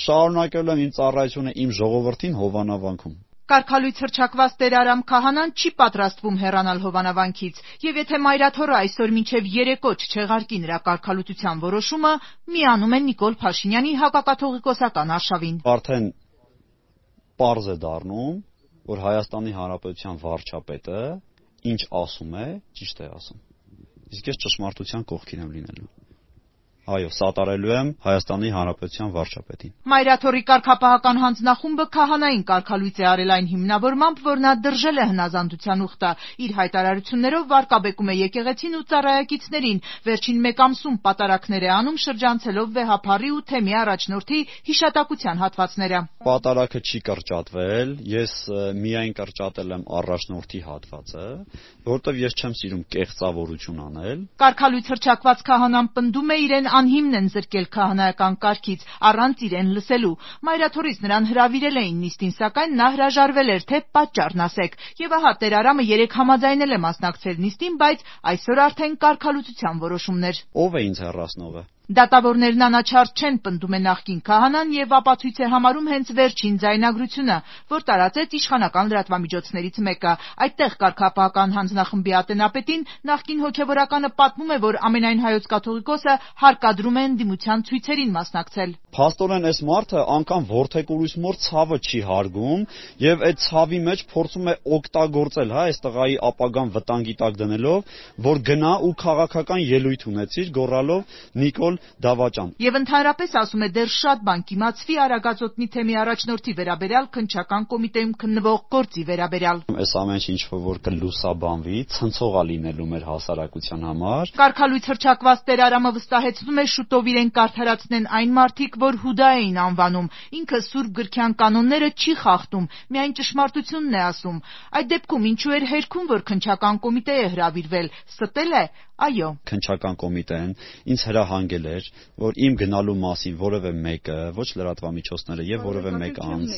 շարունակելու եմ իմ ծառայությունը իմ ժողովրդին Հովանավանքում։ Կարգալույց հռչակված Տեր Արամ Քահանան չի պատրաստվում հեռանալ Հովանավանքից, եւ եթե մայրաթորը այսօր մինչեւ երեկո չչեղարկի նրա կարգալուծության որոշումը, միանում են Նիկոլ Փաշինյանի հակակաթողիկոսական արշավին։ Արդեն պարզ է դառնում, որ Հայաստանի Հանրապետության վարչապետը ինչ ասում է, ճիշտ է ասում։ Իսկ ես ճշմարտության կողքին եմ լինելու։ Այո, սատարելու եմ Հայաստանի Հանրապետության վարչապետին։ Մայրաթորի կարգապահական հանձնախումբը քահանային կարգալույծ է արել այն հիմնավորմամբ, որ նա դրժել է հնազանդության ուխտը։ Իր հայտարարություններով վարկաբեկում է եկեղեցին ու ծառայակիցներին, վերջին մեկ ամսում պատարակներ է անում շրջանցելով Վեհափառի ու Թեմի առաջնորդի հիշատակության հատվածները։ Պատարակը չի կրճատվել, ես միայն կրճատել եմ առաջնորդի հատվածը, որովհետև ես չեմ սիրում կեղծավորություն անել։ Կարգալույծ հռչակված քահանան պնդում է իրեն անհիմն են զրկել քահանայական կարգից, առանց իրեն լսելու։ Մայրաթորից նրան հրավիրել էին նիստին, սակայն նա հրաժարվել էր, թե պատճառն ասեք։ Եվ ահա Տեր Արամը երեկ համաձայնել է մասնակցել նիստին, բայց այսօր արդեն կարգալուծության որոշումներ։ Ո՞վ է ինձ հեռացնողը։ Դատավորներն անաչառ չեն, պնդում է նախկին քահանան եւ ապացույց է համարում հենց վերջին ձայնագրությունը, որ տարածեց իշխանական լրատվամիջոցներից մեկը։ Այդտեղ կարգապահական հանձնախմբի ատենապետին նախկին հոգեվորականը պատմում է, որ ամենայն հայոց կաթողիկոսը հարկադրում է ընդդիմության ցույցերին մասնակցել։ Փաստորեն այս մարդը անգամ ворթեկուրույս մոր ցավը չի հարգում եւ այդ ցավի մեջ փորձում է օգտագործել, այս տղայի ապագան վտանգի տակ դնելով, որ գնա ու քաղաքական ելույթ ունեցիր, գոռալով Նիկոլ Դավաճան։ Եվ ընդհանրապես ասում է, դեռ շատ բան կիմացվի Արագածոտնի Թեմի առաջնորդի վերաբերյալ քննչական կոմիտեում քննվող գործի վերաբերյալ։ Այս ամեն ինչ որ կլուսաբանվի, ցնցողա լինելու մեր հասարակության համար։ Կարգալույց հռչակված Տեր Արամը վստահեցնում է, շուտով իրեն կարդարացնեն այն մարդիկ, որ Հուդա էին անվանում։ Ինքը Սուրբ գրքյան կանոնները չի խախտում, միայն ճշմարտությունն է ասում։ Այդ դեպքում ինչու էր հերքում, որ քննչական կոմիտե է հրավիրվել, ստել է։ Այո, քննչական կոմիտեն ինձ հրահանգել էր, որ իմ գնալու մասին որևէ մեկը, ոչ լրատվամիջոցները եւ որևէ մեկ անձ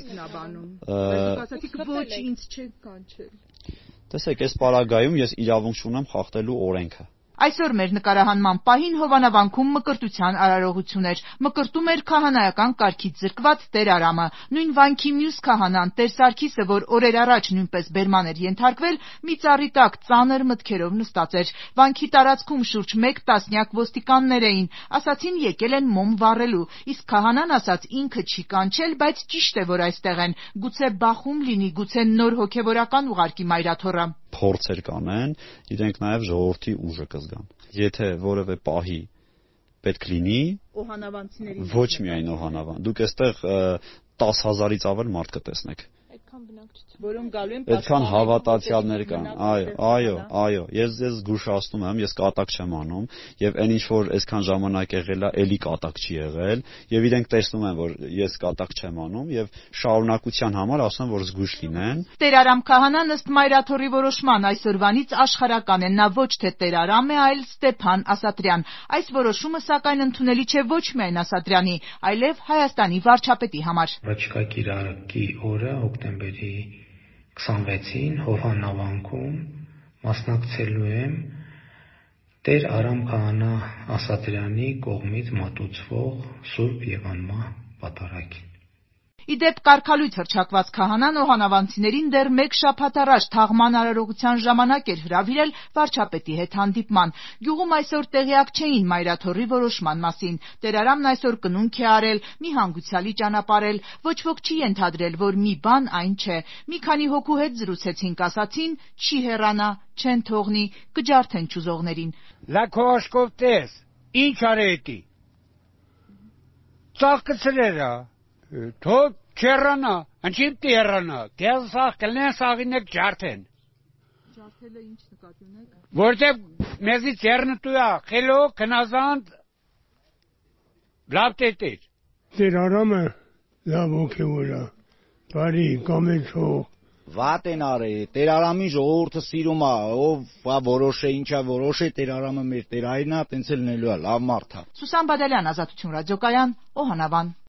ոչ ինձ չեք կանչել։ Տեսեք, այս պարագայում ես իրավունք չունեմ խախտելու օրենքը։ Այսօր մեր նկարահանման պահին Հովանավանքում մկրտության արարողություն էր։ Մկրտում էր քահանայական կարգից զրկված Տեր Արամը։ Նույն վանքի մյուս քահանան Տեր Սարգիսը, որ օրեր առաջ նույնպես բերման էր ենթարկվել, մի ծառի տակ ծանր մտքերով նստած էր։ Վանքի տարածքում շուրջ 1 տասնյակ ոստիկաններ էին, ասացին եկել են մոմ վառելու, իսկ քահանան ասաց ինքը չի կանչել, բայց ճիշտ է, որ այստեղ են, գուցե բախում լինի, գուցե նոր հոգևորական ուղարկի մայրաթորը։ Փորձեր կանեն, իրենք նաև ժողովրդի ուժը կզգան։ Եթե որևէ պահի պետք լինի, օհանավանցիների ոչ միայն օհանավան, դուք այստեղ 10,000-ից ավել մարդ կտեսնեք։ Որոնք գալու են այդքան հավատացյալներ կան։ Այո, ես զգուշացնում եմ, ես կատակ չեմ անում եւ այն ինչ որ այսքան ժամանակ եղել է, էլի կատակ չի եղել եւ իրենք տեսնում են, որ ես կատակ չեմ անում եւ շարունակության համար ասում որ զգույշ լինեն։ Տեր Արամ քահանան ըստ Մայրաթորի որոշման այսօրվանից աշխարհական է, նա ոչ թե Տեր Արամ է, այլ Ստեփան Ասատրյան։ Այս որոշումը սակայն ընդունելի չէ ոչ միայն Ասատրյանի, այլև Հայաստանի վարչապետի համար։ Առաջիկա կիրակի օրը հոկտեմբերի 26-ին Հովանավանքում մասնակցելու եմ Տեր Արամ Քահանա Ասատրյանի կողմից մատուցվող Սուրբ Եվանմա պատարագին։ Իդեպ կարգալույց հռչակված քահանան օհանավանցիներին դեռ 1 շաբաթ առաջ թաղման արարողության ժամանակ էր հրավիրել վարչապետի հետ հանդիպման։ Գյուղում այսօր տեղյակ չէին Մայրաթորի որոշման մասին։ Տեր Արամն այսօր կնունք է արել, մի հանգուցյալի ճանապարհել, ոչ ոք չի ենթադրել, որ մի բան այն չէ։ Մի քանի հոգու հետ զրուցեցինք, ասացին՝ չի հեռանա, չեն թողնի, կջարդեն ճուզողներին։ Լաքոշկով տես, ինչ արեցի։ Ծաղկցրերա Թող չեռանա, ինչի՞ տիեռանա, դες սաղ կլեն սաղինեք ջարդեն։ Ջարդելը ինչ նկատի ունեք։ Որտեւ մեզի ծերնտուա, խելո, քնազանդ լավ տետեր։ Տեր Արամը լավ հոգևոր է, բարի, կամեցող։ Վատ են արել, Տեր Արամին ժողովուրդը սիրում է, ով որոշ է, ինչա որոշ է, Տեր Արամը մեր Տեր Հայրն է, տենց էլ լինելու է, լավ մարդ է։ Սուսան Բադալյան, Ազատություն ռադիոկայան, Օհանավան։